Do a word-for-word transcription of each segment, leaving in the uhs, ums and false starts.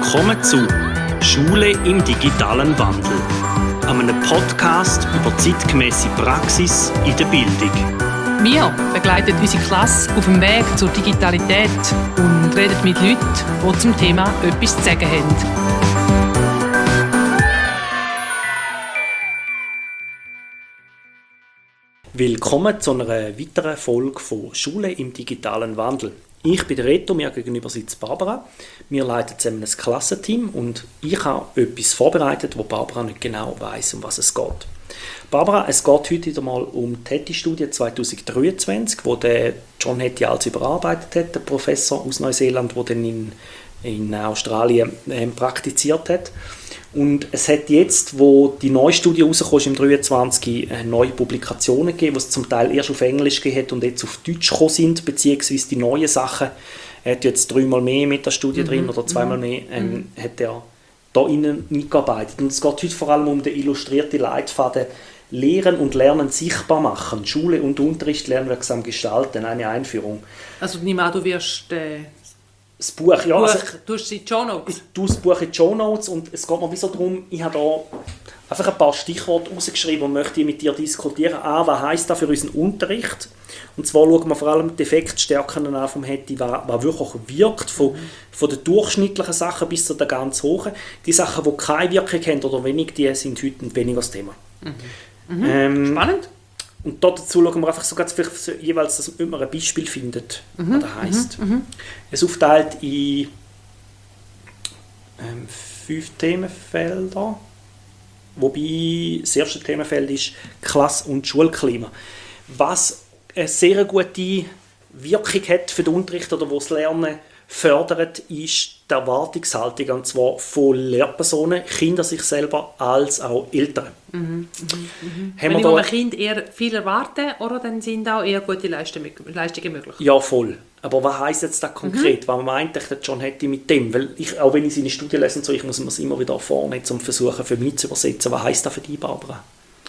Willkommen zu Schule im digitalen Wandel, einem Podcast über zeitgemäße Praxis in der Bildung. Wir begleiten unsere Klasse auf dem Weg zur Digitalität und reden mit Leuten, die zum Thema etwas zu sagen haben. Willkommen zu einer weiteren Folge von Schule im digitalen Wandel. Ich bin der Reto, mir gegenüber sitzt Barbara. Wir leiten zusammen ein Klassenteam und ich habe etwas vorbereitet, wo Barbara nicht genau weiss, um was es geht. Barbara, es geht heute wieder mal um die Hattie-Studie zwanzig dreiundzwanzig, wo der John Hattie als überarbeitet hat, der Professor aus Neuseeland, der dann in, in Australien äh, praktiziert hat. Und es hat jetzt, wo die neue Studie rausgekommen ist, im dreiundzwanzig, neue Publikationen gegeben, die es zum Teil erst auf Englisch gegeben hat und jetzt auf Deutsch gekommen sind, beziehungsweise die neuen Sachen. Er hat jetzt dreimal mehr mit der Studie mhm. drin oder zweimal mehr ähm, mhm. hat er da innen mitgearbeitet. Und es geht heute vor allem um den illustrierten Leitfaden Lehren und Lernen sichtbar machen, Schule und Unterricht lernwirksam gestalten, eine Einführung. Also nimm an, du wirst... Äh Das Buch, ja. Buch, also ich, du hast die Show Notes. Ich tue das Buch in die Show Notes und es geht mir so darum, ich habe da einfach ein paar Stichworte rausgeschrieben und möchte mit dir diskutieren. A, was heisst das für unseren Unterricht? Und zwar schauen wir vor allem die Effektstärken an vom Hattie, was, was wirklich wirkt, von, von den durchschnittlichen Sachen bis zu den ganz hohen. Die Sachen, die keine Wirkung haben oder wenig, die sind heute weniger das Thema. Mhm. Mhm. Ähm, Spannend. Und dazu schauen wir einfach so ganz vielleicht jeweils, dass man ein Beispiel findet, mhm, was das heisst. Mhm, es ist aufteilt in ähm, fünf Themenfelder, wobei das erste Themenfeld ist Klasse- und Schulklima. Was eine sehr gute Wirkung hat für den Unterricht oder wo das Lernen fördert, ist die Erwartungshaltung, und zwar von Lehrpersonen, Kinder sich selber als auch Eltern. Mhm, mhm, mhm. Wenn ich vom Kind eher viel erwarte, oder dann sind auch eher gute Leistungen möglich? Ja, voll. Aber was heisst jetzt das konkret? Mhm. Was meint der John Hattie mit dem? Weil ich, auch wenn ich seine Studie lese, so, ich muss mir es immer wieder vornehmen, um versuchen, für mich zu übersetzen. Was heisst das für dich, Barbara?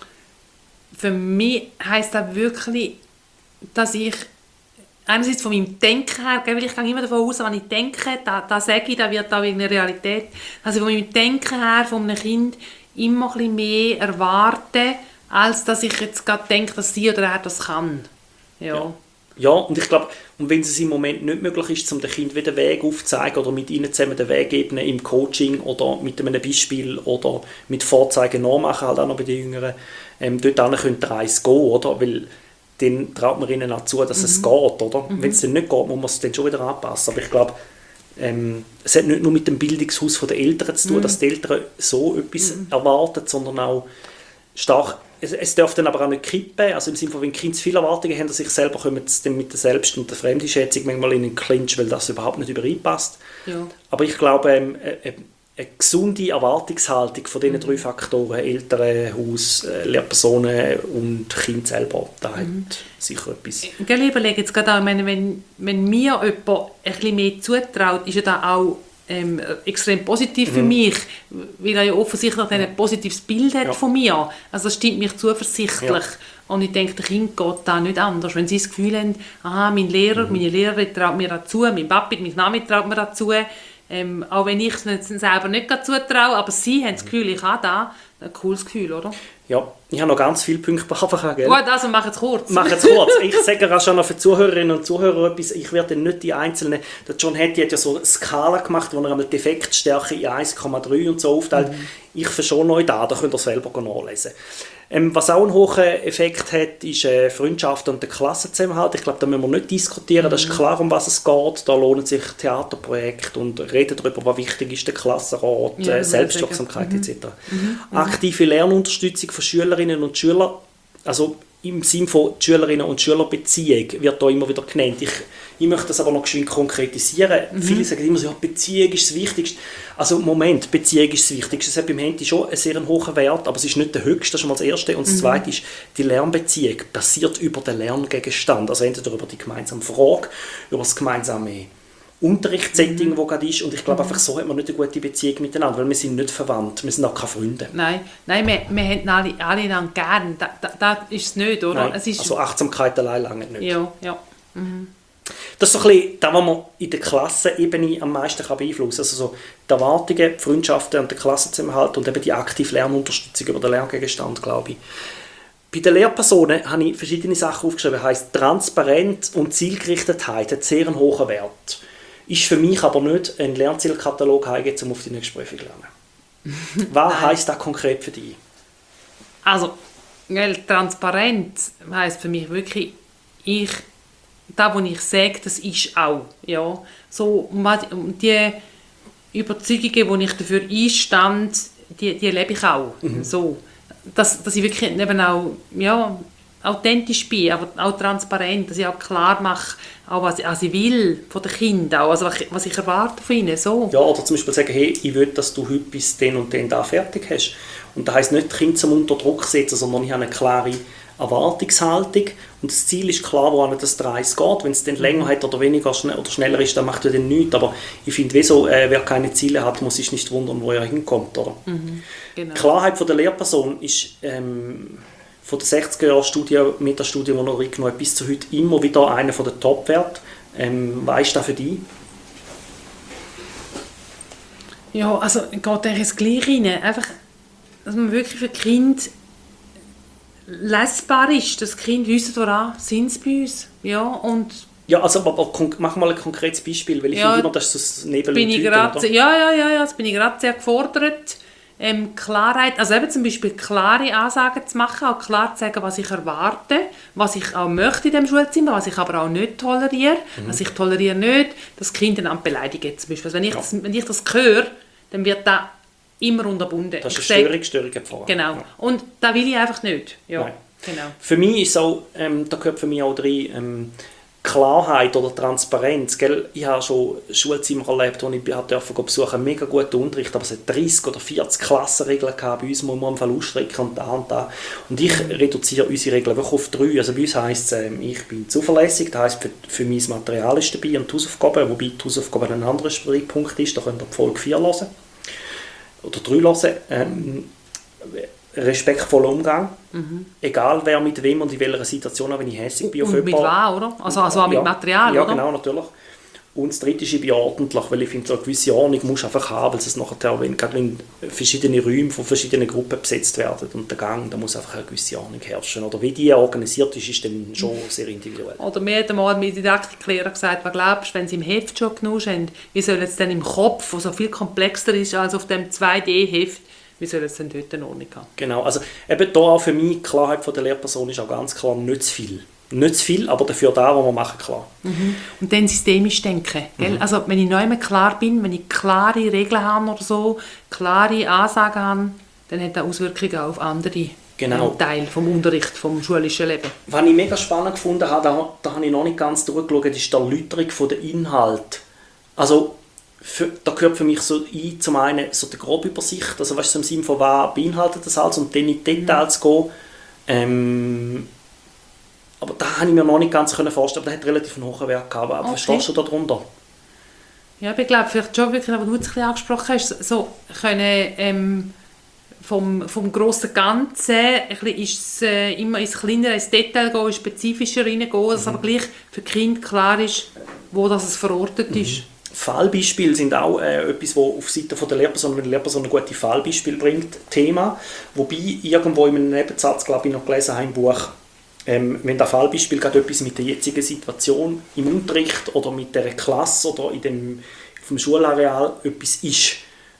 Für mich heisst das wirklich, dass ich einerseits von meinem Denken her, weil ich gehe immer davon aus, wenn ich denke, da, da sage ich, da wird auch eine Realität, dass ich von meinem Denken her von einem Kind immer ein bisschen mehr erwarte, als dass ich jetzt gerade denke, dass sie oder er das kann. Ja, ja. ja und ich glaube, und wenn es im Moment nicht möglich ist, um dem Kind wieder den Weg aufzuzeigen oder mit ihnen zusammen den Weg ebnen im Coaching oder mit einem Beispiel oder mit Vorzeigen nachmachen, halt auch noch bei den Jüngeren, ähm, dort könnte der Reis gehen, oder? Weil dann traut man ihnen auch zu, dass mhm. es geht, oder? Mhm. Wenn es dann nicht geht, muss man es dann schon wieder anpassen. Aber ich glaube, ähm, es hat nicht nur mit dem Bildungshaus der Eltern zu tun, mhm. dass die Eltern so etwas mhm. erwarten, sondern auch stark, es, es darf dann aber auch nicht kippen, also im Sinne von, wenn Kinder zu viele Erwartungen haben, dass sich selber kommen sie dann mit der Selbst- und der Fremdeinschätzung manchmal in den Clinch, weil das überhaupt nicht übereinpasst. Ja. Aber ich glaube, ähm, äh, eine gesunde Erwartungshaltung von diesen mhm. drei Faktoren, Eltern, Haus, Lehrpersonen und Kind selber, da mhm. hat sicher etwas. Ich überlege jetzt gerade auch, wenn, wenn, wenn mir jemand ein bisschen mehr zutraut, ist ja das auch ähm, extrem positiv mhm. für mich, weil er ja offensichtlich ein positives Bild hat ja. von mir. Also das stimmt mich zuversichtlich. Ja. Und ich denke, der Kind geht da nicht anders. Wenn sie das Gefühl haben, aha, mein Lehrer, mhm. meine Lehrerin traut mir dazu, mein Papi, meine Mami traut mir dazu, Ähm, auch wenn ich es selber nicht zutraue, aber sie haben das Gefühl, ich habe da ein cooles Gefühl, oder? Ja, ich habe noch ganz viele Punkte, Barbara. Gell? Gut, also mach jetzt kurz. Mach jetzt kurz. Ich sage auch schon noch für Zuhörerinnen und Zuhörer etwas, ich werde nicht die einzelnen, der John Hattie hat ja so eine Skala gemacht, wo er einmal die Effektstärke in eins Komma drei und so aufteilt. Mhm. Ich verschone euch da, da könnt ihr selber nachlesen. Ähm, was auch einen hohen Effekt hat, ist äh, Freundschaft und der Klassenzusammenhalt. Ich glaube, da müssen wir nicht diskutieren, mhm. das ist klar, um was es geht. Da lohnen sich Theaterprojekte und reden darüber, was wichtig ist, der Klassenrat, ja, äh, Selbstwirksamkeit mhm. et cetera. Mhm. Aktive Lernunterstützung von Schülerinnen und Schülern, also im Sinne von Schülerinnen und Schülerbeziehung wird da immer wieder genannt. Ich, ich möchte das aber noch geschwind konkretisieren. Mhm. Viele sagen immer so, ja, Beziehung ist das Wichtigste. Also Moment, Beziehung ist das Wichtigste. Es hat beim Handy schon einen sehr hohen Wert, aber es ist nicht der höchste, das ist schon mal das Erste. Und das mhm. Zweite ist, die Lernbeziehung basiert über den Lerngegenstand. Also entweder über die gemeinsame Frage, über das gemeinsame Unterrichtssetting, mhm. wo gerade ist. Und ich glaube, einfach so hat man nicht eine gute Beziehung miteinander, weil wir sind nicht verwandt, wir sind auch keine Freunde. Nein, Nein wir, wir haben alle, alle dann gern. Das da, da ist es nicht, oder? Nein, es ist also Achtsamkeit allein lange nicht. Ja, ja. Mhm. Das ist so ein bisschen das, was man in der Klassenebene am meisten beeinflussen kann. Also so die Erwartungen, die Freundschaften und den Klassenzusammenhalt und eben die aktive Lernunterstützung über den Lerngegenstand, glaube ich. Bei den Lehrpersonen habe ich verschiedene Sachen aufgeschrieben. Das heisst, Transparenz und Zielgerichtetheit hat sehr einen hohen Wert. Ist für mich aber nicht ein Lernzielkatalog heimgehen, um auf die nächste Prüfung zu lernen. Was heisst das konkret für dich? Also, weil Transparenz heisst für mich wirklich, ich, das, was ich sage, das ist auch. Ja. So, die Überzeugungen, die ich dafür einstand, die, die lebe ich auch. Mhm. So, dass, dass ich wirklich eben auch ja, authentisch bin, aber auch transparent, dass ich auch klar mache, auch was, was ich will von den Kindern, auch, also was, ich, was ich erwarte von ihnen. So. Ja, oder zum Beispiel sagen, hey, ich will, dass du heute bis den und den da fertig hast. Und das heisst nicht, die Kinder zum unter Druck setzen, sondern ich habe eine klare Erwartungshaltung und das Ziel ist klar, wohin das Reis geht. Wenn es dann länger hat oder weniger schn- oder schneller ist, dann macht er dann nichts. Aber ich finde, wieso, äh, wer keine Ziele hat, muss sich nicht wundern, wo er hinkommt. Oder? Mhm, genau. Die Klarheit von der Lehrperson ist ähm, von der sechziger-Jahre-Studie, Metastudie, die noch reingenommen hat, bis zu heute immer wieder einer der Top-Werte. Ähm, was ist das für dich? Ja, also geht eigentlich das Gleiche rein. Einfach, dass man wirklich für die Kinder lesbar ist, dass die Kinder wissen, woran sind sie bei uns. Ja, und ja, also aber, aber mach mal ein konkretes Beispiel, weil ich ja, finde immer, das ist so ein Nebel bin ich grad, ja, ja, ja, ja, das bin ich gerade sehr gefordert. Ähm, Klarheit, also eben zum Beispiel klare Ansagen zu machen, auch klar zu sagen, was ich erwarte, was ich auch möchte in dem Schulzimmer, was ich aber auch nicht toleriere. Mhm. Also ich toleriere nicht, dass Kinder einander beleidigen. Zum Beispiel. Also wenn, ich ja. das, wenn ich das höre, dann wird das immer unterbunden. Das ist eine Störung, Störung empfohlen. Genau. Ja. Und das will ich einfach nicht. Ja, genau. Für mich ist auch, ähm, da gehört für mich auch rein, ähm, Klarheit oder Transparenz. Gell? Ich habe schon Schulzimmer erlebt, wo ich durfte besuchen, mega guten Unterricht, aber es hat dreißig oder vierzig Klassenregeln gehabt. Bei uns muss man am Fall ausstrecken und da und da. Und ich reduziere unsere Regeln wirklich auf drei. Also bei uns heisst es, ähm, ich bin zuverlässig, das heisst, für, für mich das Material ist dabei und die Hausaufgaben, wobei die Hausaufgaben ein anderer Streitpunkt ist, da könnt ihr die Folge vier hören. Oder drei hören. Ähm, respektvoller Umgang, mhm. egal wer mit wem und in welcher Situation, auch wenn ich hässlich bin auf jemanden. Und mit was, oder? Also, also auch mit ja, Material, ja, oder? Ja, genau, natürlich. Und das Dritte ist, ich bin ordentlich, weil ich finde, so eine gewisse Ordnung muss einfach haben, weil es nachher, wenn, gerade wenn verschiedene Räume von verschiedenen Gruppen besetzt werden und der Gang, da muss einfach eine gewisse Ordnung herrschen. Oder wie die organisiert ist, ist dann schon sehr individuell. Oder mir hat einmal mein Didaktiklehrer gesagt, was glaubst du, wenn sie im Heft schon genug haben, wie soll es dann im Kopf, der so viel komplexer ist als auf dem zwei D-Heft, wie soll es denn dort eine Ordnung haben? Genau, also eben da auch für mich die Klarheit von der Lehrperson ist auch ganz klar nicht zu viel. Nicht zu viel, aber dafür da, was wir machen, klar. Mhm. Und dann systemisch denken. Gell? Mhm. Also wenn ich nicht mehr klar bin, wenn ich klare Regeln habe oder so, klare Ansagen habe, dann hat das Auswirkungen auf andere genau. Teile vom Unterricht, vom schulischen Leben. Was ich mega spannend gefunden habe, da, da habe ich noch nicht ganz durchgeschaut, ist die Erläuterung der Inhalte. Also Für, da gehört für mich so ein, zum einen so die grobe Übersicht, also weißt du, im Sinne von was beinhaltet das alles und dann in die Details mhm. gehen. Ähm, aber da habe ich mir noch nicht ganz vorstellen können, aber das hat relativ einen hohen Wert gehabt. Aber okay. Verstehst du darunter? Ja, ich glaube, vielleicht schon wirklich, was du jetzt angesprochen hast, so können ähm, vom, vom grossen Ganzen ein bisschen ist, äh, immer ins kleinere, ins Detail gehen, ins spezifischer reingehen, mhm. dass aber gleich für die Kinder klar ist, wo das verortet mhm. ist. Fallbeispiele sind auch äh, etwas, das auf Seite von der Lehrperson, wenn die Lehrperson ein gutes Fallbeispiel bringt, Thema. Wobei irgendwo in einem Nebensatz, glaube ich, noch gelesen habe im Buch, ähm, wenn das Fallbeispiel gerade etwas mit der jetzigen Situation im Unterricht oder mit der Klasse oder in dem, auf dem Schulareal etwas ist,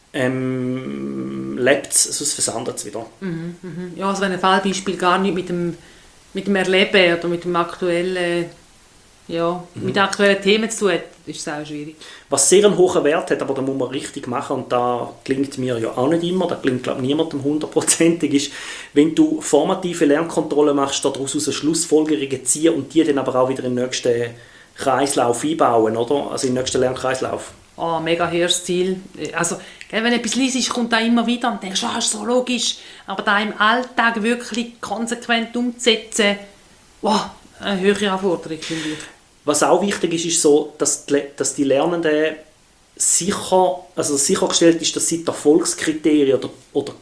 ähm, lebt es, sonst versandet es wieder. Mhm, mhm. Ja, also wenn ein Fallbeispiel gar nicht mit dem, mit dem Erleben oder mit dem aktuellen Ja, mhm. mit aktuellen Themen zu tun hat, ist es auch schwierig. Was sehr einen hohen Wert hat, aber da muss man richtig machen und da gelingt mir ja auch nicht immer, da gelingt glaube ich niemandem hundertprozentig, ist, wenn du formative Lernkontrolle machst, daraus aus Schlussfolgerungen ziehen und die dann aber auch wieder in den nächsten Kreislauf einbauen, oder? Also in den nächsten Lernkreislauf. Ah, oh, mega hehres Ziel. Also, wenn du etwas liest, kommt da immer wieder und denkst, ah, ist so logisch, aber da im Alltag wirklich konsequent umzusetzen, wow, eine höhere Anforderung, finde ich. Was auch wichtig ist, ist so, dass die, dass die Lernenden sicher, also sichergestellt ist, dass sie die Erfolgskriterien oder, oder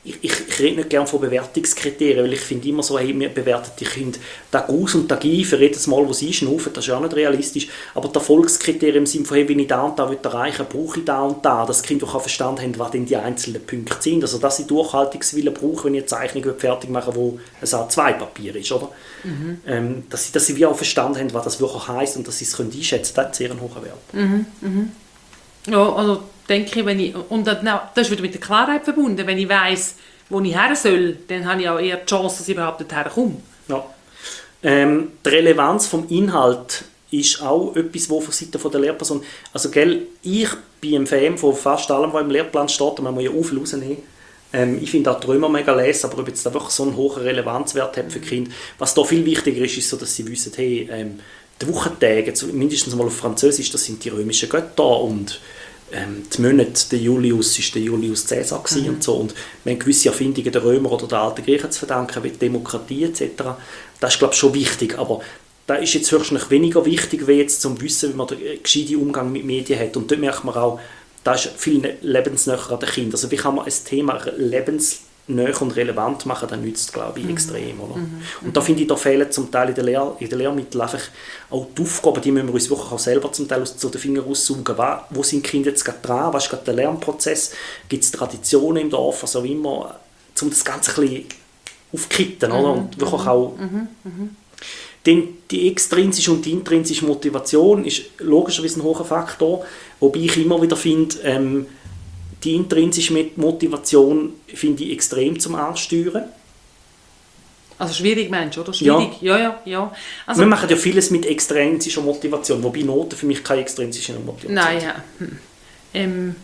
ich, ich, ich rede nicht gerne von Bewertungskriterien, weil ich finde immer so, hey, wir bewerten die Kinder Tag aus und Tag ein, für jedes Mal, wo sie schnaufen, das ist auch nicht realistisch. Aber die Erfolgskriterien im Sinne von, hey, wenn ich da und da erreichen will, brauche ich da und da, dass die Kinder auch verstanden haben, was denn die einzelnen Punkte sind. Also, dass sie Durchhaltungswillen brauchen, wenn ich eine Zeichnung fertig mache, wo ein A zwei Papier ist, oder? Mhm. Ähm, dass, sie, dass sie wie auch verstanden haben, was das wirklich heisst und dass sie es einschätzen können, das ist sehr ein hoher Wert. Mhm. Mhm. Ja, also denke ich, wenn ich, und das, das ist wieder mit der Klarheit verbunden, wenn ich weiss, wo ich her soll, dann habe ich auch eher die Chance, dass ich überhaupt dorthin komme. Ja. Ähm, die Relevanz des Inhalts ist auch etwas, wo von Seite der Lehrperson, also gell, ich bin ein Fan von fast allem, was im Lehrplan steht, und man muss ja auch viel rausnehmen. Ähm, ich finde auch die Römer mega lesen, aber ob jetzt da wirklich so einen hohen Relevanzwert hat für die Kinder, was da viel wichtiger ist, ist so, dass sie wissen, hey, ähm, die Wochentage, mindestens mal auf Französisch, das sind die römischen Götter und ähm, die Monate, der Julius war der Julius Caesar mhm. und so. Und wir haben gewisse Erfindungen der Römer oder der alten Griechen zu verdanken, wie Demokratie et cetera. Das ist, glaube ich, schon wichtig, aber das ist jetzt höchstens weniger wichtig, wie jetzt zum Wissen, wie man den gescheiten Umgang mit Medien hat. Und dort merkt man auch, das ist viel lebensnäher an den Kindern. Also wie kann man ein Thema lebensnäher und relevant machen, dann nützt es, glaube ich, extrem. Oder? Mhm. Und da finde ich, da fehlen zum Teil in den, Lehr- in den Lehrmitteln einfach auch die Aufgaben, die müssen wir uns wirklich auch selber zum Teil aus den Fingern raussaugen. Wo sind die Kinder jetzt gerade dran? Was ist gerade der Lernprozess? Gibt es Traditionen im Dorf? Also immer, um das Ganze ein bisschen aufzukitten, mhm. oder? Und wirklich mhm. auch mhm. Mhm. Denn die extrinsische und die intrinsische Motivation ist logischerweise ein hoher Faktor, wobei ich immer wieder finde, ähm, die intrinsische Motivation finde ich extrem zum Ansteuern. Also schwierig, meinst du, oder? Schwierig, ja, ja, ja. ja. Also, wir machen ja vieles mit extrinsischer Motivation, wobei Noten für mich keine extrinsische Motivation nein, sind. Ja. Hm. Ähm,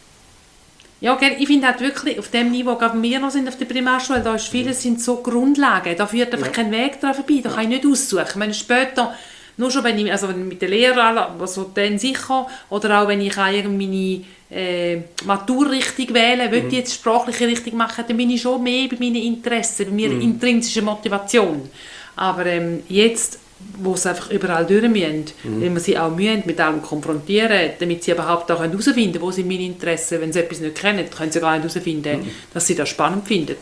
ja, ich finde halt wirklich, auf dem Niveau, wo wir noch sind auf der Primarschule, da ist vieles sind so Grundlagen, da führt einfach ja. kein Weg daran vorbei, da kann ich nicht aussuchen. Wenn später, nur schon wenn ich, also mit den Lehrern, also dann sicher, oder auch wenn ich meine äh, Maturrichtung wähle, will mhm. ich jetzt sprachliche Richtung machen, dann bin ich schon mehr bei meinen Interessen, bei meiner mhm. intrinsischen Motivation. Aber ähm, jetzt, wo es einfach überall durch müssen, mhm. wenn wir sie auch müssen, mit allem konfrontieren, damit sie überhaupt auch herausfinden können, wo sind meine Interessen. Wenn sie etwas nicht kennen, können sie gar nicht herausfinden, mhm. dass sie das spannend finden.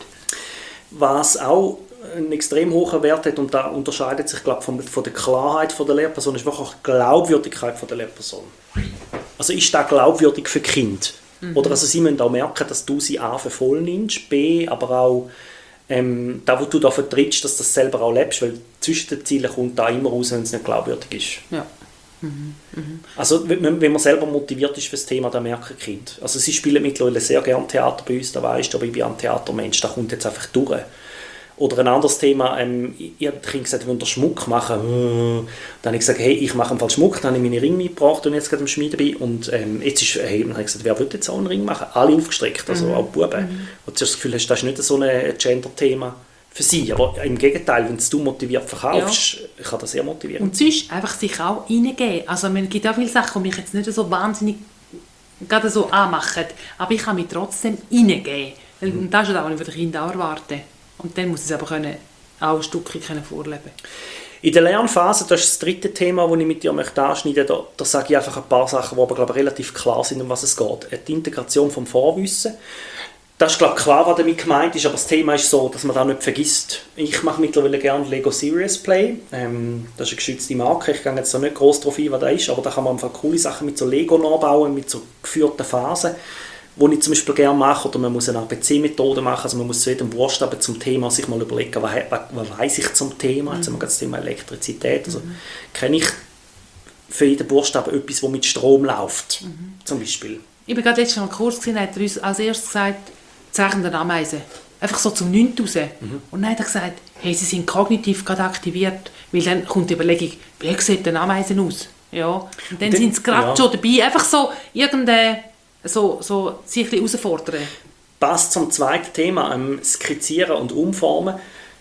Was auch einen extrem hohen Wert hat, und da unterscheidet sich, glaube ich, von, von der Klarheit von der Lehrperson, ist wirklich auch die Glaubwürdigkeit von der Lehrperson. Also ist das glaubwürdig für Kind? Mhm. Oder also sie müssen auch merken, dass du sie A für voll nimmst, B, aber auch ähm, da, wo du da vertrittst, dass du das selber auch lebst, weil zwischen den Zielen kommt da immer raus, wenn es nicht glaubwürdig ist. Ja. Mhm. Mhm. Also wenn, wenn man selber motiviert ist für das Thema, dann merken Kinder. Also sie spielen mittlerweile sehr gerne Theater bei uns, da weisst du, aber ich bin ein Theatermensch, da kommt jetzt einfach durch. Oder ein anderes Thema, ähm, ich habe Kind gesagt, wir wollen Schmuck machen. Dann habe ich gesagt, hey, ich mache im Fall Schmuck, dann habe ich meine Ringe mitgebracht und jetzt gerade am Schmieden bin. Und ähm, jetzt ist, hey, dann habe ich gesagt, wer will jetzt auch einen Ring machen? Alle aufgestreckt, also mhm. auch die Buben. Mhm. Und du hast das Gefühl, hast, das ist nicht so ein Gender-Thema für sie. Aber im Gegenteil, wenn du motiviert verkaufst, ja. kann das sehr motivieren. Und sonst einfach sich auch reingeben. Also es gibt auch viele Sachen, die mich jetzt nicht so wahnsinnig gerade so anmachen, aber ich kann mich trotzdem reingeben. Mhm. Und das ist das, was ich von den Kindern auch erwarte. Und dann muss ich es aber können, auch ein Stückchen vorleben können. In der Lernphase, das ist das dritte Thema, das ich mit dir anschneiden möchte, da, da sage ich einfach ein paar Sachen, die aber glaube ich, relativ klar sind, um was es geht. Die Integration vom Vorwissen. Das ist glaube ich, klar, was damit gemeint ist, aber das Thema ist so, dass man das nicht vergisst. Ich mache mittlerweile gerne Lego Serious Play. Ähm, das ist eine geschützte Marke, ich gehe jetzt da nicht gross darauf ein, was das ist, aber da kann man einfach coole Sachen mit so Lego nachbauen, mit so geführten Phasen, die ich zum Beispiel gerne mache, oder man muss eine A B C-Methode machen, also man muss zu jedem Buchstaben zum Thema sich mal überlegen, was, was, was weiss ich zum Thema, mhm. jetzt haben wir das Thema Elektrizität, also mhm. kenne ich für jeden Buchstaben etwas, das mit Strom läuft, mhm. zum Beispiel. Ich war gerade letztes Mal im Kurs, gesehen, hat er uns als erstes gesagt, Zeichen der Ameisen, einfach so zum Neunten raus. Mhm. Und dann hat er gesagt, hey, sie sind kognitiv gerade aktiviert, weil dann kommt die Überlegung, wie sieht eine Ameisen aus? Ja. Und dann, dann sind sie gerade ja. schon dabei, einfach so irgendeine So, so sich ein bisschen herausfordern. Passt zum zweiten Thema, ähm, Skizzieren und Umformen.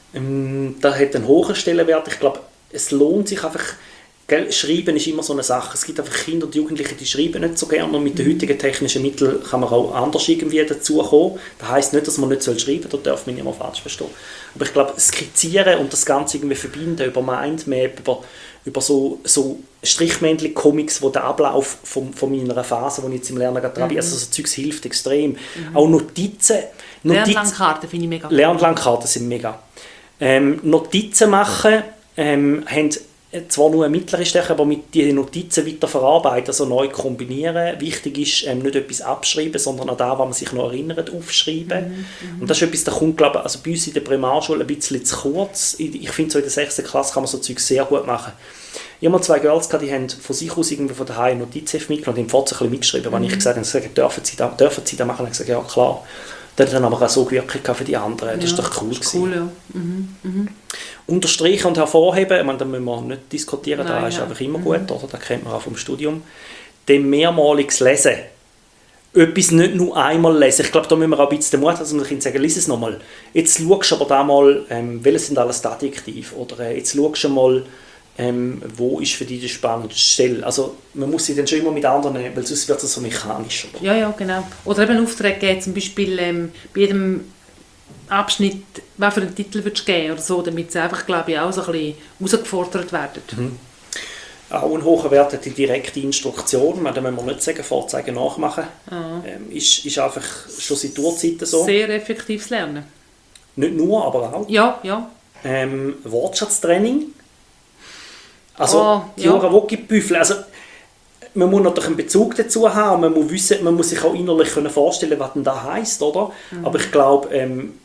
Ähm, da hat einen hohen Stellenwert. Ich glaube, es lohnt sich einfach, gell, Schreiben ist immer so eine Sache. Es gibt einfach Kinder und Jugendliche, die schreiben nicht so gerne. Und mit den heutigen technischen Mitteln kann man auch anders irgendwie dazukommen. Das heisst nicht, dass man nicht schreiben soll, da darf man niemand falsch verstehen. Aber ich glaube, Skizzieren und das Ganze irgendwie verbinden über Mindmap, über über so, so Strichmännchen-Comics, wo der Ablauf von, von meiner Phase, wo ich jetzt im Lernen gerade dran bin, also so Zeugs hilft extrem. Mhm. Auch Notizen. Notiz Lernlandkarten finde ich mega cool. Lernlandkarten sind mega. Ähm, Notizen machen ähm, haben zwar nur eine mittlere Stärke, aber mit diesen Notizen weiter verarbeiten, also neu kombinieren. Wichtig ist, ähm, nicht etwas abschreiben, sondern an das, was man sich noch erinnert, aufschreiben. Mhm, und das ist etwas, das kommt, glaube ich, also bei uns in der Primarschule ein bisschen zu kurz. Ich finde, so in der sechsten Klasse kann man so Zeug sehr gut machen. Ich habe mal zwei Girls gehabt, die haben von sich aus irgendwie von daheim Notizheft mitgenommen und haben ein bisschen mitgeschrieben. Mhm. Wenn ich gesagt habe, gesagt, dürfen Sie das, dürfen Sie das machen? Dann habe ich gesagt, ja klar. Das hat dann aber auch so gewirkt für die anderen. Das ja, ist doch cool. Das ist cool, ja. Mhm, mhm. Unterstreichen und hervorheben, ich meine, da müssen wir nicht diskutieren, Nein, das ist ja. einfach immer mhm. gut, oder? Das kennt man auch vom Studium. Dann mehrmaliges Lesen. Etwas nicht nur einmal lesen. Ich glaube, da müssen wir auch ein bisschen den Mut haben, dass wir sagen, lies es nochmal. Jetzt schaust du aber da mal, ähm, welche sind alles Adjektive. Oder äh, jetzt schaust du mal, ähm, wo ist für dich die spannendste Stelle. Also man muss sich dann schon immer mit anderen nehmen, weil sonst wird es so mechanisch. Oder? Ja, ja, genau. Oder eben Aufträge geben, zum Beispiel ähm, bei jedem Abschnitt, was für einen Titel würdest du geben oder so, damit sie einfach, glaube ich, auch so ein bisschen herausgefordert werden. Mhm. Auch ein hoher Wert hat die direkte Instruktion, da müssen wir nicht sagen, Vorzeigen nachmachen. Ah. Ähm, ist, ist einfach schon seit Urzeiten so. Sehr effektives Lernen. Nicht nur, aber auch. Ja, ja. Ähm, Wortschatztraining. Also oh, die ja. Jura-Woki-Büffel. Also, man muss natürlich einen Bezug dazu haben, man muss, wissen, man muss sich auch innerlich vorstellen können, was denn das heisst, oder? Mhm. Aber ich glaube, ähm,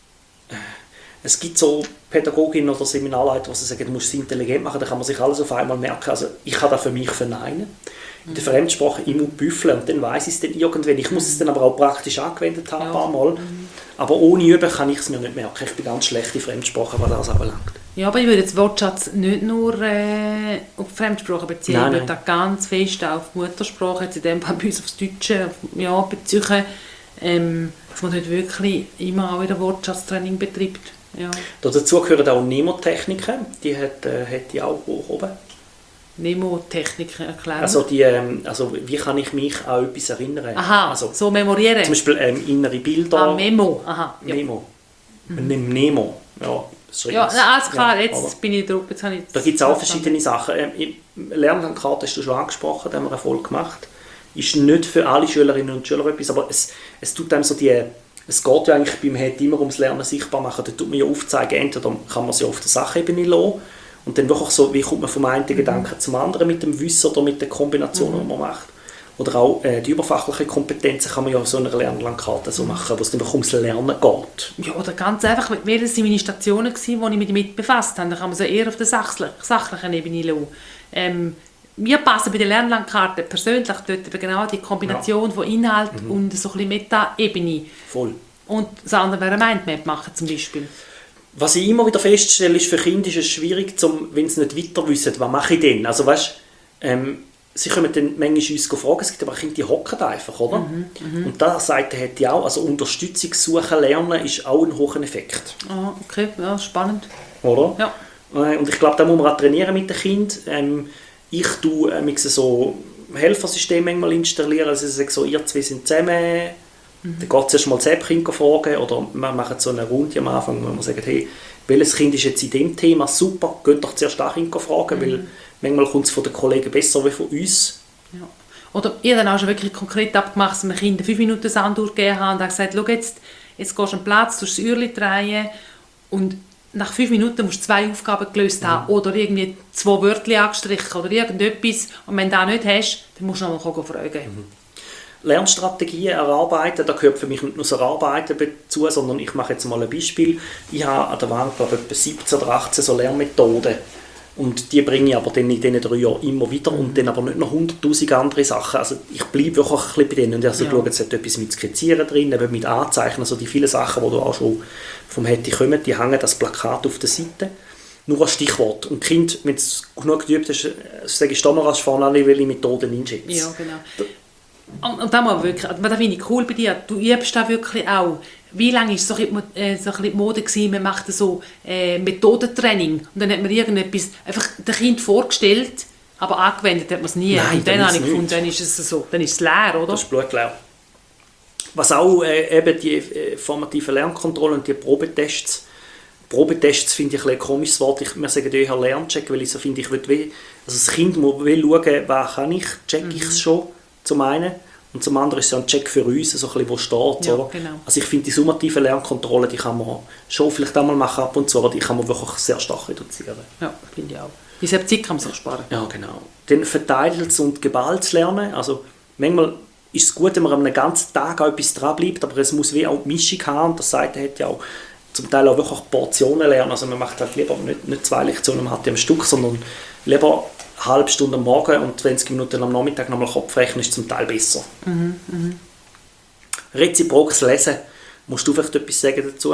es gibt so Pädagoginnen oder Seminarleiter, die sagen, du musst es intelligent machen, dann kann man sich alles auf einmal merken. Also ich kann das für mich verneinen. In der Fremdsprache immer büffeln und dann weiss ich es dann irgendwann. Ich muss es dann aber auch praktisch angewendet haben, ja. ein paar Mal. Mhm. Aber ohne Üben kann ich es mir nicht merken. Ich bin ganz schlecht in Sprache, was das anbelangt. Ja, aber ich würde jetzt Wortschatz nicht nur äh, auf Fremdsprache beziehen, nein, ich würde da ganz fest auf Muttersprache, jetzt in dem Fall bei uns aufs Deutsche, ja, beziehen, ähm, dass man dort wirklich immer auch wieder Wortschatztraining betreibt. Ja. Dazu gehören auch Mnemotechniken, die hat, äh, hat die auch hoch oben. Mnemotechniken erklären? Also, die, ähm, also wie kann ich mich an etwas erinnern? Aha, also, so memorieren? Zum Beispiel ähm, innere Bilder. Ah, Memo, aha. Ja. Memo. Mhm. Memo, ja. Ja, alles klar, ja, jetzt aber bin ich drauf. Jetzt habe ich da gibt es auch verschiedene Sachen. Ähm, Lernlandkarte hast du schon angesprochen, da haben wir Erfolg gemacht. Ist nicht für alle Schülerinnen und Schüler etwas, aber es, es tut einem so die... Es geht ja eigentlich beim H E T immer ums Lernen sichtbar machen. Da tut man ja aufzeigen, entweder kann man sie auf der Sachebene lassen und dann wirklich so, wie kommt man vom einen mhm. Gedanken zum anderen mit dem Wissen oder mit den Kombinationen, mhm. die man macht. Oder auch äh, die überfachlichen Kompetenzen kann man ja auf so einer Lernlandkarte so machen, wo es dann ums Lernen geht. Ja, oder ganz einfach, welches waren meine Stationen, die ich mich damit befasst habe. Da kann man so eher auf der sachlichen, sachlichen Ebene lassen. Ähm, wir passen bei der Lernlandkarte persönlich dort genau die Kombination ja. von Inhalt mhm. und so ein bisschen Meta-Ebene. Voll. Und das andere wäre eine Mindmap machen zum Beispiel. Was ich immer wieder feststelle, ist, für Kinder ist es schwierig, zum, wenn sie nicht weiter wissen, was mache ich denn? Also weißt, ähm, sie kommen dann manchmal uns fragen, es gibt aber Kinder, die hocken einfach, oder? Mhm, mh. Und diese Seite hat ja auch, also Unterstützung suchen, lernen ist auch ein hoher Effekt. Ah, okay, ja, spannend. Oder? Ja. Und ich glaube, da muss man auch trainieren mit den Kindern. Ähm, ich tue äh, so Helfersysteme manchmal installieren, also ich sage so, ihr zwei sind zusammen, mhm. dann geht es erst mal das Kind fragen, oder wir machen so eine Runde am Anfang, wo man sagt, hey, welches Kind ist jetzt in dem Thema super, geht doch zuerst das Kind fragen, mhm. weil manchmal kommt es von den Kollegen besser als von uns. Ja. Oder ihr dann auch schon wirklich konkret abgemacht, dass wir Kindern fünf Minuten Sanduhr gegeben haben und haben gesagt, schau jetzt, jetzt gehst du an den Platz, du das Uhrchen drehen und nach fünf Minuten musst du zwei Aufgaben gelöst haben mhm. oder irgendwie zwei Wörter angestrichen oder irgendetwas und wenn du das nicht hast, dann musst du noch mal fragen. Mhm. Lernstrategien erarbeiten, da gehört für mich nicht nur das Erarbeiten dazu, sondern ich mache jetzt mal ein Beispiel. Ich habe an der Wand, glaube ich, etwa siebzehn oder achtzehn so Lernmethoden. Und die bringe ich aber dann in diesen drei Jahren immer wieder und dann aber nicht noch hunderttausend andere Sachen. Also ich bleibe wirklich ein bisschen bei denen. Und also ja. schaue, jetzt hat etwas mit Skizzieren drin, eben mit Anzeichnen, also die vielen Sachen, die du auch schon vom Hätte kommen, die hängen das Plakat auf der Seite. Nur ein Stichwort. Und Kind, wenn es genug geübt hast, sage ich, noch als vorne alle, welche Methoden einschätzt. Ja, genau. Und, und das, mal wirklich, das finde ich cool bei dir. Du übst das wirklich auch. Wie lange war es so ein bisschen die Mode gewesen, man macht so äh, Methodentraining und dann hat man irgendetwas einfach dem Kind vorgestellt, aber angewendet hat man es nie. Nein, und dann habe ich gefunden, dann ist es so, dann ist es leer, oder? Das ist blutleer. Was auch äh, eben die äh, formativen Lernkontrollen und die Probetests, Probetests finde ich ein, ein komisches Wort. Ich, wir sagen eher Lerncheck, weil ich so finde, ich will, also das Kind muss will schauen, was kann ich, check ich es schon, zum einen. Und zum anderen ist es ja ein Check für uns, so ein bisschen, wo steht. Ja, oder? genau. Also ich finde, die summativen Lernkontrollen, die kann man schon vielleicht einmal machen ab und zu, aber die kann man wirklich sehr stark reduzieren. Ja, finde ich auch. Diese Zeit kann man sich sparen. Ja, genau. Dann verteiltes und geballtes Lernen. Also manchmal ist es gut, wenn man an einem ganzen Tag auch etwas dran bleibt, aber es muss wie auch die Mischung haben. Und das sagt er, hat ja auch zum Teil auch wirklich Portionen lernen. Also man macht halt lieber nicht, nicht zwei Lektionen am am Stück, sondern lieber eine halbe Stunde am Morgen und zwanzig Minuten am Nachmittag nochmal Kopfrechnen ist zum Teil besser. Mhm, mh. Reziprokes Lesen. Musst du vielleicht etwas sagen dazu?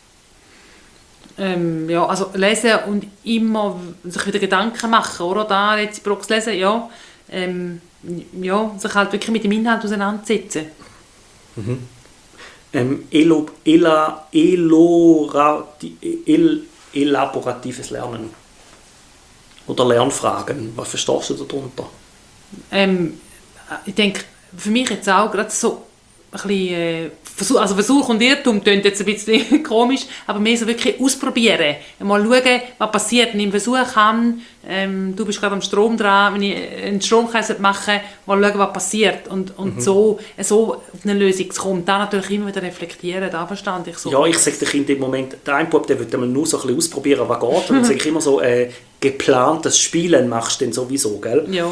Ähm, ja, also lesen und immer sich wieder Gedanken machen, oder? Da reziprokes Lesen, ja. Ähm, ja, sich halt wirklich mit dem Inhalt auseinandersetzen. Mhm. Ähm, elo, ela, elorati, el, elaboratives Lernen. Oder Lernfragen. Was verstehst du darunter? Ähm, ich denke, für mich jetzt auch gerade so ein bisschen, äh, Versuch, also Versuch und Irrtum klingt jetzt ein bisschen komisch, aber mehr so wirklich ausprobieren. Mal schauen, was passiert. Wenn ich einen Versuch habe, ähm, du bist gerade am Strom dran, wenn ich einen Stromkreis mache, mal schauen, was passiert. Und, und mhm. so, so auf eine Lösung zu kommen. Da natürlich immer wieder reflektieren, da verstand ich so. Ja, ich sage den Kindern im Moment, der eine Bub, der will mal nur so ein bisschen ausprobieren, was geht. Und dann sage ich immer so, äh, geplantes Spielen machst du dann sowieso, gell? Ja.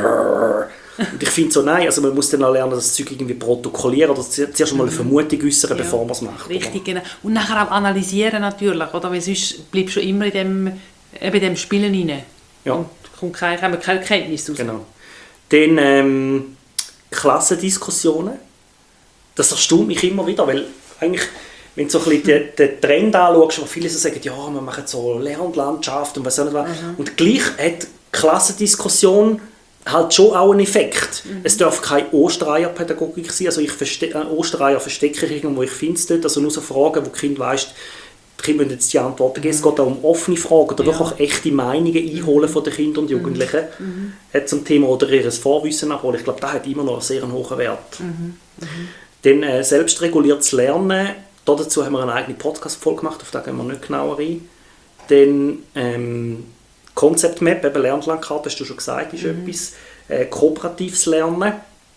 Und ich finde so, nein, also man muss dann auch lernen, das Zeug irgendwie protokollieren oder zuerst mal eine Vermutung äußern, ja, bevor man es macht. Richtig, genau. Und nachher auch analysieren natürlich, oder? Weil sonst bleibst du immer in dem, in dem Spielen rein. Ja. Und kommt keine, haben wir keine Kenntnis raus. Genau. Dann ähm, Klassendiskussionen. Das erstaunt mich immer wieder, weil eigentlich, wenn du so ein bisschen den, den Trend anschaust, wo viele so sagen, ja, wir machen so Lernlandschaft und was auch nicht was. Mhm. Und gleich hat Klassendiskussion halt schon auch einen Effekt. Mhm. Es darf keine Ostereierpädagogik sein. Also ich verste- äh, Ostereier verstecke ich irgendwo, ich finde es dort. Also nur so Fragen, wo die Kinder weiss, die Kinder müssen jetzt die Antworten geben. Mhm. Es geht auch um offene Fragen oder ja. wirklich echte Meinungen einholen von den Kindern und Jugendlichen. Mhm. Hat zum Thema oder ihr Vorwissen abholen. Ich glaube, das hat immer noch einen sehr hohen Wert. Mhm. Mhm. Dann äh, selbstreguliertes Lernen. Dazu haben wir eine eigene Podcast-Folge gemacht, auf da gehen wir nicht genauer ein. Dann ähm, Concept Map, eben Lernlandkarte, hast du schon gesagt, ist mhm. etwas. Äh, kooperatives Lernen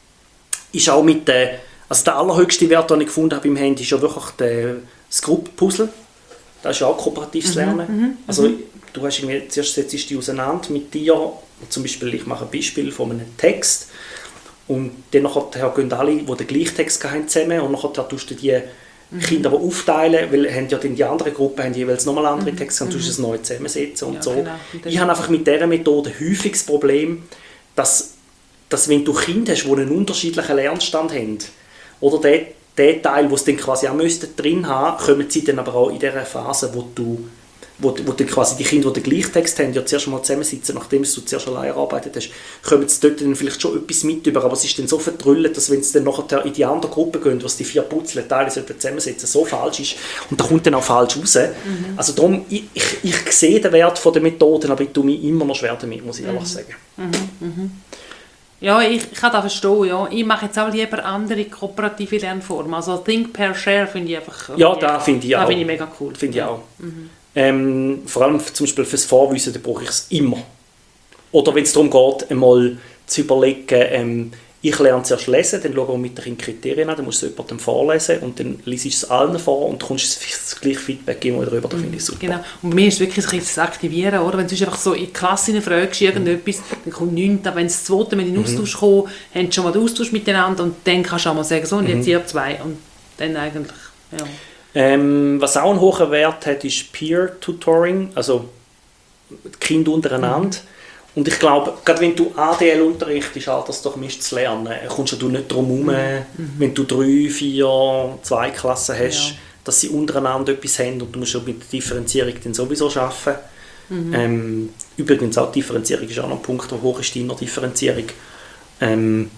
ist auch mit der, also der allerhöchste Wert, den ich gefunden habe im Handy, ist ja wirklich der, das Group-Puzzle. Das ist ja auch kooperatives mhm. Lernen. Mhm. Also du hast irgendwie, zuerst setzt du dich auseinander mit dir, zum Beispiel, ich mache ein Beispiel von einem Text und dann nachher gehen alle, die den gleichen Text haben, zusammen und nachher tust du die Kinder aber aufteilen, weil haben ja dann die andere Gruppe haben jeweils nochmal andere Texte und du musst es neu zusammensetzen und ja, so. Genau. Und ich habe einfach mit dieser Methode häufig das Problem, dass, dass wenn du Kinder hast, die einen unterschiedlichen Lernstand haben, oder der, der Teil, den sie dann quasi auch müssten, drin haben, kommen sie dann aber auch in dieser Phase, wo du wo, wo dann quasi die Kinder, die den gleichen Text haben, ja zuerst mal zusammensitzen, nachdem du zuerst allein erarbeitet hast, kommen sie dort dann vielleicht schon etwas mit über, aber es ist dann so verdrüllt, dass wenn sie dann nachher in die andere Gruppe gehen, was die vier Puzzle Teile zusammensetzen, so falsch ist und da kommt dann auch falsch raus. Mhm. Also darum, ich, ich, ich sehe den Wert der Methoden, aber ich tue mich immer noch schwer damit, muss ich ehrlich mhm. sagen. Mhm. Mhm. Ja, ich, ich kann das verstehen. Ja. Ich mache jetzt auch lieber andere kooperative Lernformen. Also Think, Pair, Share finde ich einfach... Ja, da finde ich auch. Da finde ich mega cool. Finde ich auch. Mhm. Ähm, vor allem zum Beispiel fürs Vorwissen, da brauche ich es immer. Oder wenn es darum geht, einmal zu überlegen, ähm, ich lerne zuerst lesen, dann schauen wir mit den Kriterien an, dann musst du es jemandem vorlesen und dann liest du es allen vor und kommst das gleiche Feedback immer darüber, das finde ich super. Genau. Und bei mir ist es wirklich das Aktivieren, oder? Wenn du einfach so in die Klasse fragst, irgendetwas, mhm. dann kommt nichts, aber wenn es das zweite Mal in den Austausch mhm. kommt, haben sie schon mal den Austausch miteinander und dann kannst du auch mal sagen, so, und jetzt mhm. ihr zwei und dann eigentlich, ja. Ähm, was auch einen hohen Wert hat, ist Peer-Tutoring, also die Kinder untereinander. Mhm. Und ich glaube, gerade wenn du A D L unterrichtest, altersdurchmischtes zu lernen, kommst du nicht drum herum, mhm. wenn du drei, vier, zwei Klassen hast, ja. dass sie untereinander etwas haben und du musst mit der Differenzierung dann sowieso arbeiten. Mhm. Ähm, übrigens auch die Differenzierung ist auch noch ein Punkt, wo hoch ist die Differenzierung. Ähm,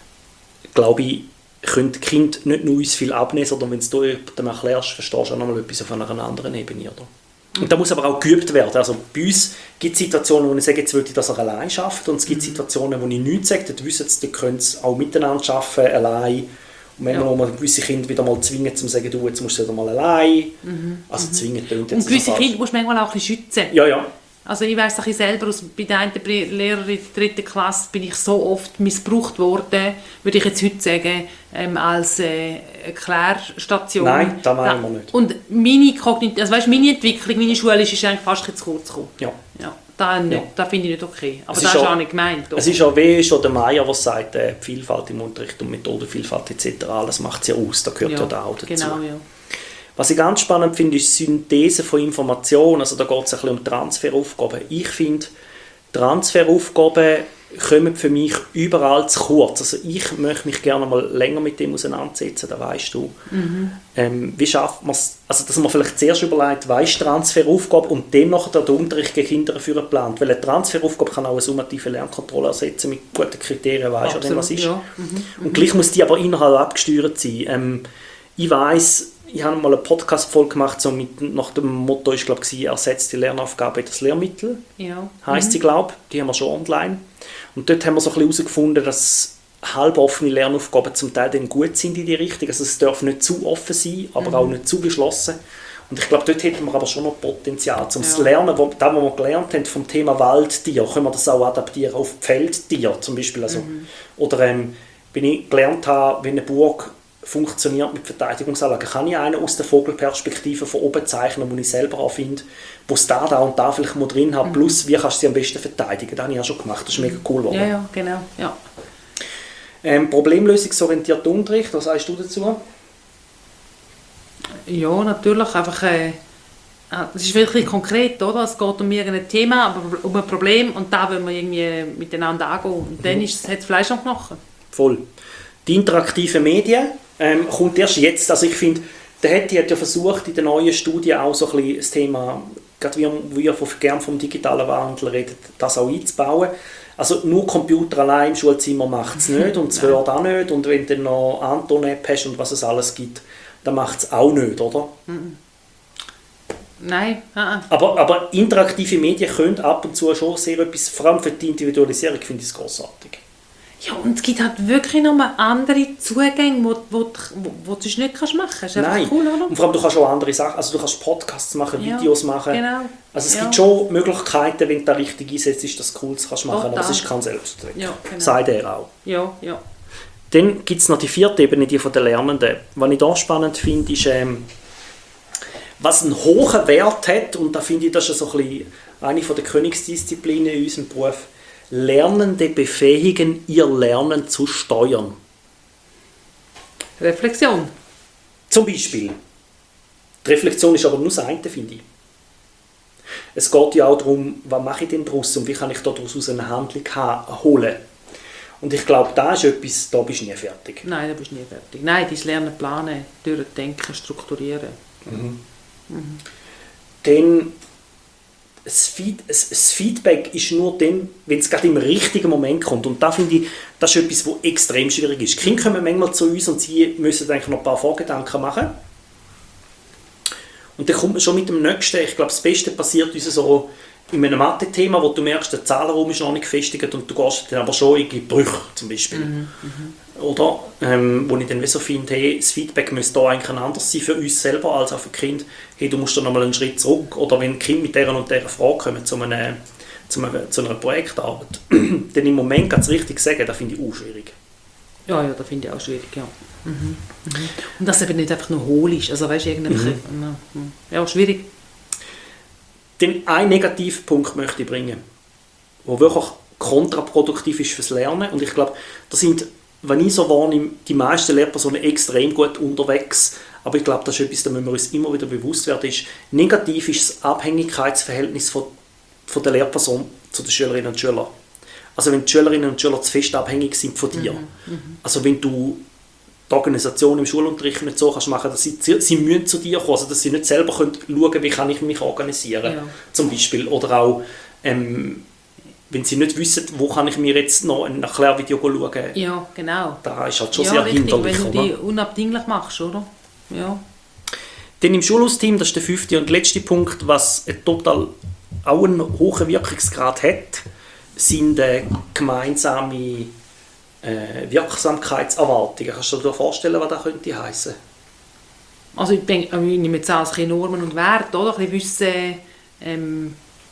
glaube ich, können die Kinder nicht nur uns viel abnehmen, sondern wenn du jemandem erklärst, verstehst du auch noch mal etwas auf einer anderen Ebene. Oder? Und da muss aber auch geübt werden. Also bei uns gibt es Situationen, wo ich sage, jetzt will ich das auch allein schaffen, und es gibt Situationen, wo ich nichts sage, dann wissen sie, die können es auch miteinander schaffen, allein. Und manchmal Ja. muss man gewisse Kinder wieder mal zwingen, zum zu sagen, du, jetzt musst du wieder mal allein. Mhm. Also zwingen tönt Und jetzt gewisse so falsch. Kinder musst du manchmal auch ein bisschen schützen. Ja, ja. Also ich weiss auch selber, aus, bei der einen Lehrerin in der dritten Klasse bin ich so oft missbraucht worden, würde ich jetzt heute sagen, ähm, als äh, Erklärstation. Nein, das meinen wir nicht. Und meine, Kognit also weißt, meine Entwicklung, meine Schule ist eigentlich fast zu kurz gekommen. Ja. Ja, das, nicht, Ja. das finde ich nicht okay. Aber Es das ist ist auch- auch nicht gemeint. Es ist ja wie schon der Meier, der sagt, äh, die Vielfalt im Unterricht und Methodenvielfalt et cetera, alles macht es ja aus, da gehört ja, da auch dazu. Genau, ja. Was ich ganz spannend finde, ist Synthese von Informationen. Also da geht es ein bisschen um Transferaufgaben. Ich finde, Transferaufgaben kommen für mich überall zu kurz. Also ich möchte mich gerne mal länger mit dem auseinandersetzen, das weißt du. Mhm. Ähm, wie schafft man es, also dass man vielleicht zuerst überlegt, was ist Transferaufgabe und dann noch den Unterricht gegen Kinder für plant. Weil eine Transferaufgabe kann auch eine summative Lernkontrolle ersetzen mit guten Kriterien, weißt du, was ist. Ja. Mhm. Und gleich muss die aber innerhalb abgesteuert sein. Ähm, ich weiss, ich habe mal eine Podcast-Folge gemacht, so mit, nach dem Motto, ich glaube, ersetzt die Lernaufgabe das Lehrmittel, Ja. heisst sie, glaube ich. Die haben wir schon online. Und dort haben wir so ein bisschen herausgefunden, dass halboffene Lernaufgaben zum Teil dann gut sind in die Richtung. Also es darf nicht zu offen sein, aber Mhm. auch nicht zu geschlossen. Und ich glaube, dort hätten wir aber schon noch Potenzial. Um das Ja. Lernen, wo, das, was wir gelernt haben vom Thema Waldtier, können wir das auch adaptieren auf Feldtier zum Beispiel. Also, Mhm. Oder ähm, wenn ich gelernt habe, wenn eine Burg funktioniert mit Verteidigungsanlagen, kann ich einen aus der Vogelperspektive von oben zeichnen, wo ich selber auch finde, wo es da, da und da vielleicht mal drin hat, plus wie kannst du sie am besten verteidigen. Das habe ich auch schon gemacht, das ist mega cool geworden. Ja, ja, genau. Ja. Ähm, problemlösungsorientierter Unterricht, was sagst du dazu? Ja, natürlich. Einfach, äh, es ist wirklich konkret, oder? Es geht um irgendein Thema, aber um ein Problem und da wollen wir irgendwie miteinander angehen. Und dann ist es, hat es Fleisch am Knochen. Voll. Die interaktiven Medien ähm, kommt erst jetzt. Also ich finde, der Hattie hat ja versucht, in der neuen Studie auch so ein bisschen das Thema, gerade wie, wie er gerne vom digitalen Wandel redet, das auch einzubauen. Also nur Computer allein im Schulzimmer macht es nicht und das Nein. Word auch nicht. Und wenn du dann noch Anton-App hast und was es alles gibt, dann macht es auch nicht, oder? Nein, ah, Aber, aber interaktive Medien können ab und zu schon sehr etwas, vor allem für die Individualisierung, finde ich es grossartig. ja, und es gibt halt wirklich nochmal andere Zugänge, wo, wo, wo, wo du sonst nicht kannst machen kannst. Das ist Nein, einfach cool, oder? und vor allem du kannst auch andere Sachen, also du kannst Podcasts machen, Ja, Videos machen. genau. Also es Ja. gibt schon Möglichkeiten, wenn du da richtig einsetzt, ist das cool, das kannst du machen, aber es Total. ist kein Selbstzweck. Ja, genau. Sagt er auch. Ja, ja. Dann gibt es noch die vierte Ebene, die von den Lernenden. Was ich da spannend finde, ist, ähm, was einen hohen Wert hat, und da finde ich, das ist so ein bisschen eine der Königsdisziplinen in unserem Beruf, Lernende befähigen, ihr Lernen zu steuern. Reflexion. Zum Beispiel. Die Reflexion ist aber nur das eine, finde ich. Es geht ja auch darum, was mache ich denn daraus und wie kann ich daraus eine Handlung ha- holen. Und ich glaube, da ist etwas, da bist du nie fertig. Nein, da bist du nie fertig. Nein, dein Lernen planen, durchdenken, strukturieren. Dann das, Feed, das, das Feedback ist nur dann, wenn es gerade im richtigen Moment kommt. Und da finde ich, das ist etwas, was extrem schwierig ist. Die Kinder kommen manchmal zu uns und sie müssen eigentlich noch ein paar Vorgedanken machen. Und dann kommt man schon mit dem Nächsten. Ich glaube, das Beste passiert uns so in einem Mathe-Thema, wo du merkst, der Zahlenraum ist noch nicht gefestigt und du gehst dann aber schon in die Brüche zum Beispiel. Mhm, Oder? Ähm, wo ich dann wie so finde, hey, das Feedback müsste da eigentlich anders sein für uns selber als auch für die Kinder. Hey, du musst da nochmal einen Schritt zurück. Oder wenn die Kinder mit dieser und dieser Frage kommen zu, einem, zu, einem, zu einer Projektarbeit, dann im Moment ganz richtig sagen, das finde ich auch schwierig. Ja, ja, das finde ich auch schwierig, ja. Mhm. Mhm. Und dass es eben nicht einfach nur hohl ist. Also weißt du, irgendwelche... Mhm. Ja, schwierig. Dann einen Negativpunkt möchte ich bringen, der wirklich kontraproduktiv ist fürs Lernen. Und ich glaube, da sind, wenn ich so wahrnehme, die meisten Lehrpersonen extrem gut unterwegs. Aber ich glaube, das ist etwas, da müssen wir uns immer wieder bewusst werden. Ist, negativ ist das Abhängigkeitsverhältnis von, von der Lehrperson zu den Schülerinnen und Schülern. Also wenn die Schülerinnen und Schüler zu fest abhängig sind von dir. Mhm. Mhm. Also wenn du die Organisation im Schulunterricht nicht so kannst machen, dass sie, sie müssen zu dir kommen, also dass sie nicht selber können schauen, wie kann ich mich organisieren, Ja. zum Beispiel. Oder auch, ähm, wenn sie nicht wissen, wo kann ich mir jetzt noch ein Erklärvideo schauen, Ja, genau. da ist halt schon Ja, sehr richtig, hinderlich. wenn du Oder? die unabdinglich machst, oder? Ja. Dann im Schulhausteam, das ist der fünfte und letzte Punkt, was ein total auch einen hohen Wirkungsgrad hat, sind äh, gemeinsame äh, Wirksamkeitserwartungen. Kannst du dir vorstellen, was das könnte heissen? Also ich denke, ich nehme jetzt auch Normen und Werte, oder? Ein bisschen wissen, ähm,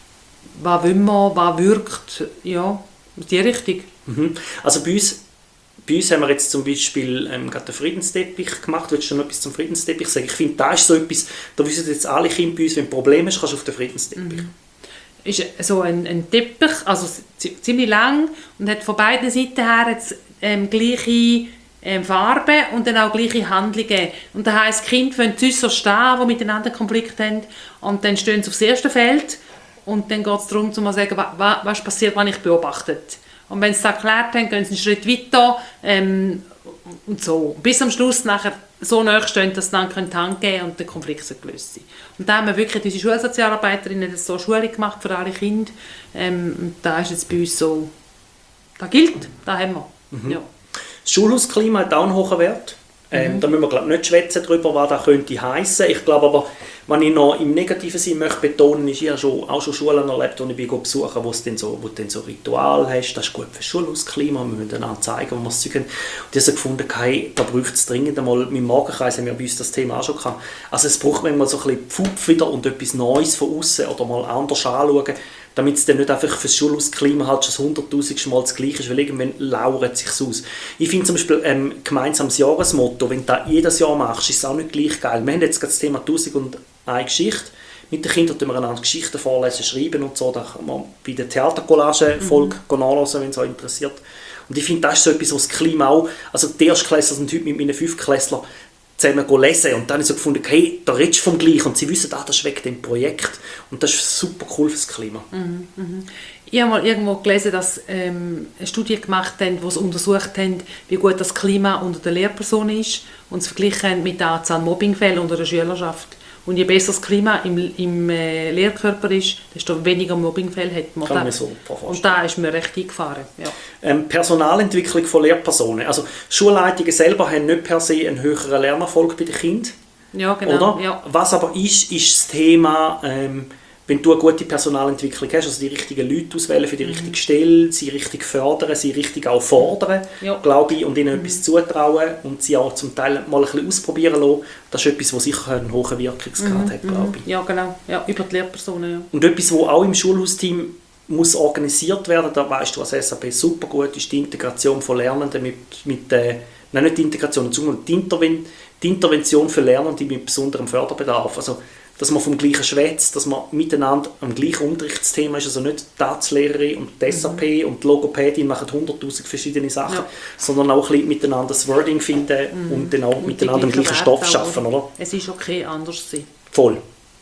was will man, was wirkt, ja, in die Richtung. Mhm. Also bei uns, bei uns haben wir jetzt zum Beispiel ähm, gerade den Friedensteppich gemacht. Willst du noch etwas zum Friedensteppich sagen? Ich finde, da ist so etwas, da wissen jetzt alle Kinder bei uns, wenn du Probleme hast, kannst du auf den Friedensteppich. Mhm. Ist so ein, ein Teppich, also ziemlich lang und hat von beiden Seiten her jetzt, ähm, gleiche ähm, Farben und dann auch gleiche Handlungen. Und das heisst, die Kinder wollen zuerst stehen, die miteinander Konflikt haben, und dann stehen sie aufs erste Feld und dann geht es darum, zu sagen, was, was passiert, was ich beobachtet. Und wenn sie das erklärt haben, gehen sie einen Schritt weiter ähm, und so. Bis am Schluss nachher so nahe stehen, dass sie dann Hand geben können und der Konflikt gelöst sein. Und da haben wir wirklich, diese Schulsozialarbeiterinnen das so Schulung gemacht für alle Kinder. Ähm, und da ist jetzt bei uns so, das gilt, das haben wir. Mhm. Ja. Das Schulhausklima hat auch einen hohen Wert. Ähm, mhm. Da müssen wir glaub, nicht schwätzen darüber, was das könnte heissen. Ich glaube aber, was ich noch im negativen Sinn möchte betonen, ist, ich habe schon, auch schon Schulen erlebt, die ich besuche, wo, dann so, wo du dann so Ritual hast. Das ist gut für das Schulhausklima, wir müssen dann zeigen, wo wir es zeigen. Und ich habe so gefunden, hey, da braucht es dringend einmal, mit dem Morgenkreis haben wir bei uns das Thema auch schon gehabt. Also es braucht manchmal so ein bisschen Pfupf wieder und etwas Neues von außen oder mal anders anschauen, damit es dann nicht einfach für das Schulhausklima halt schon das hunderttausendste Mal das Gleiche ist, weil irgendwann lauert es sich aus. Ich finde zum Beispiel ähm, gemeinsames Jahresmotto, wenn du das jedes Jahr machst, ist es auch nicht gleich geil. Wir haben jetzt das Thema tausend und eine Geschichte. Mit den Kindern tun wir einander Geschichten vorlesen, schreiben und so. Da kann man bei der Theatercollage-Folge mhm. nachlesen, wenn es euch interessiert. Und ich finde, das ist so etwas, was das Klima auch... Also die Erstklässler sind heute mit meinen Fünftklässlern zusammen lesen. Und dann habe ich so gefunden, hey, da redest du vom Gleichen. Und sie wissen, ah, das ist wegen dem Projekt. Und das ist super cool für das Klima. Mhm, mhm. Ich habe mal irgendwo gelesen, dass ähm, eine Studie gemacht haben, wo sie untersucht haben, wie gut das Klima unter den Lehrpersonen ist und es verglichen mit der Anzahl Mobbingfälle unter der Schülerschaft. Und je besser das Klima im, im äh, Lehrkörper ist, desto weniger Mobbingfälle hat man. Kann da. man so und da ist mir recht eingefahren. Ja. Ähm, Personalentwicklung von Lehrpersonen. Also Schulleitungen selber haben nicht per se einen höheren Lernerfolg bei den Kindern. Ja, genau. Oder? Ja. Was aber ist, ist das Thema, ähm, wenn du eine gute Personalentwicklung hast, also die richtigen Leute auswählen für die mhm. richtige Stelle, sie richtig fördern, sie richtig auch fordern, ja. glaube ich, und ihnen mhm. etwas zutrauen und sie auch zum Teil mal ein bisschen ausprobieren lassen, das ist etwas, was sicher einen hohen Wirkungsgrad mhm. hat, glaube ich. Ja, genau. Ja, über die Lehrpersonen. Ja. Und etwas, was auch im Schulhausteam muss organisiert werden, da weißt du als S A P super gut, ist die Integration von Lernenden mit, mit äh, nein, nicht die Integration, sondern die, Interven die Intervention für Lernende mit besonderem Förderbedarf. Also, dass man vom gleichen schwätzt, dass man miteinander am gleichen Unterrichtsthema ist, also nicht die Tatslehrerin und die S A P mhm. und die Logopädin machen hunderttausend verschiedene Sachen, ja. sondern auch ein bisschen miteinander das Wording finden mhm. und dann auch und miteinander den gleichen Stoff schaffen, oder? Es ist okay, anders sein. Voll.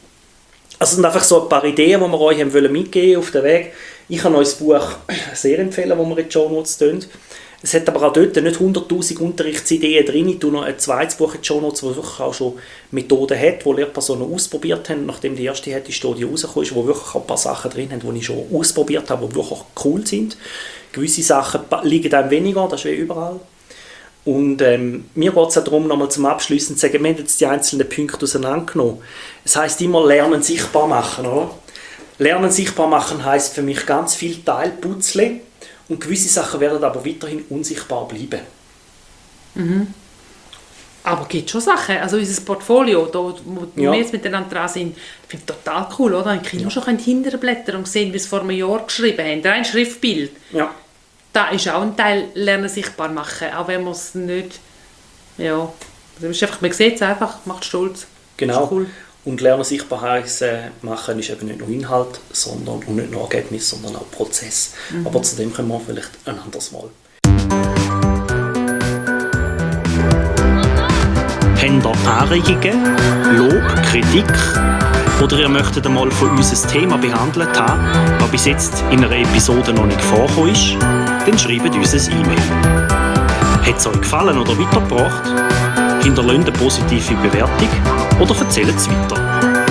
Also das sind einfach so ein paar Ideen, die wir euch haben wollen mitgeben auf den Weg. Ich kann euch das Buch sehr empfehlen, das wir in die Shownotes tun. Es hat aber auch dort nicht hunderttausend Unterrichtsideen drin. Ich tue noch ein zweites Buch in die Shownotes, das wirklich auch schon Methoden hat, die Lehrpersonen ausprobiert haben. Nachdem die erste die Studie rausgekommen ist, wo wirklich auch ein paar Sachen drin haben, die ich schon ausprobiert habe, die wirklich cool sind. Gewisse Sachen liegen einem weniger, das ist wie überall. Und ähm, mir geht es auch darum, nochmal zum Abschließen zu sagen, wir haben jetzt die einzelnen Punkte auseinandergenommen. Das heisst immer, Lernen sichtbar machen, oder? Lernen sichtbar machen heisst für mich ganz viel Teilputzle. Und gewisse Sachen werden aber weiterhin unsichtbar bleiben. Mhm. Aber es gibt schon Sachen. Also unser Portfolio, da, wo ja. wir jetzt miteinander dran sind, finde ich total cool, oder? Ein Kind ja. schon hinterblättern und sehen, wie es vor einem Jahr geschrieben haben. Ein Schriftbild. Ja. Da ist auch ein Teil Lernen sichtbar machen, auch wenn man es nicht... Ja, das ist einfach, man sieht es einfach, macht stolz. Genau. Cool. Und Lernen sichtbar machen ist eben nicht nur Inhalt, sondern und nicht nur Ergebnis, sondern auch Prozess. Mhm. Aber zu dem kommen wir vielleicht ein anderes Mal. Habt ihr Anregungen, Lob, Kritik oder ihr möchtet einmal von uns ein Thema behandelt haben, das bis jetzt in einer Episode noch nicht vorgekommen ist, dann schreibt uns eine E-Mail. Hat es euch gefallen oder weitergebracht? Hinterlasst eine positive Bewertung oder erzählt es weiter.